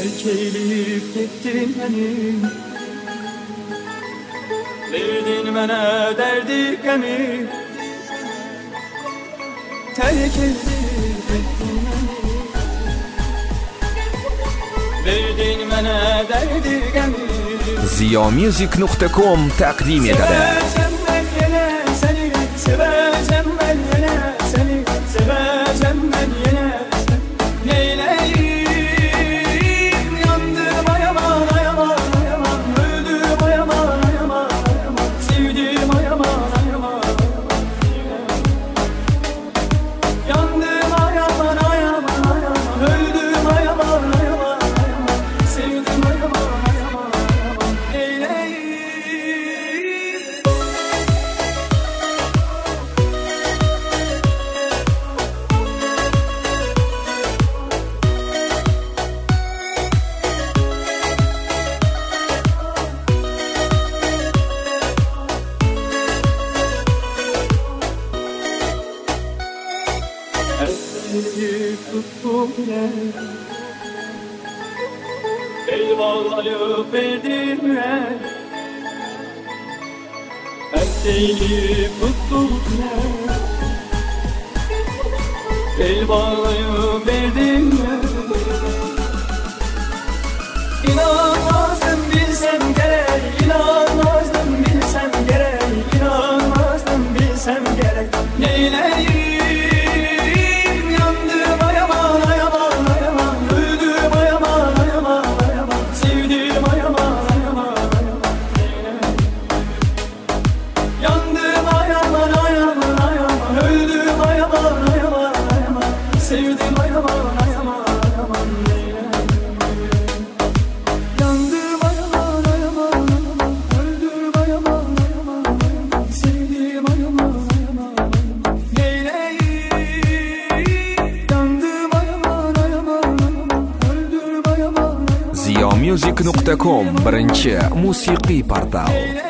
terk eyleyip gittin beni. Verdin bana derdi gemi, terk eyleyip gittin beni. Verdin bana derdi gemi. ziyomusic.com taqdim etadi. Seni seveceğim ben yine, seni seveceğim ben yine. Neyleyim yandım ayaman ayaman ayaman, öldüm ayaman ayaman ayaman, sevdim ayaman ayaman yandım ayaman ayaman ayaman, öldüm ayaman ayaman ayaman, sevdim ayaman ayaman ayaman. Neyleyim elleri tuttum bile, el bağlayıp verdim bile. Elleri tuttum bile, el bağlayıp verdim bile. İnanmazdım bilsem gerek, inanmazdım bilsem gerek, inanmazdım bilsem gerek. Neyleyim yandım ayaman ayaman ayaman, öldüm ayaman ayaman ayaman, sevdim ayaman ayaman ayaman. Yandım ayaman ayaman ayaman, öldüm ayaman ayaman ayaman, sevdim ayaman ayaman ayaman. Yandım ayaman ayaman ayaman, öldüm ayaman ayaman ayaman, sevdim ayaman ayaman ayaman. Yandım ayaman ayaman ayaman, öldüm ayaman ayaman. ziyomusic.com birinchi musiqiy portal.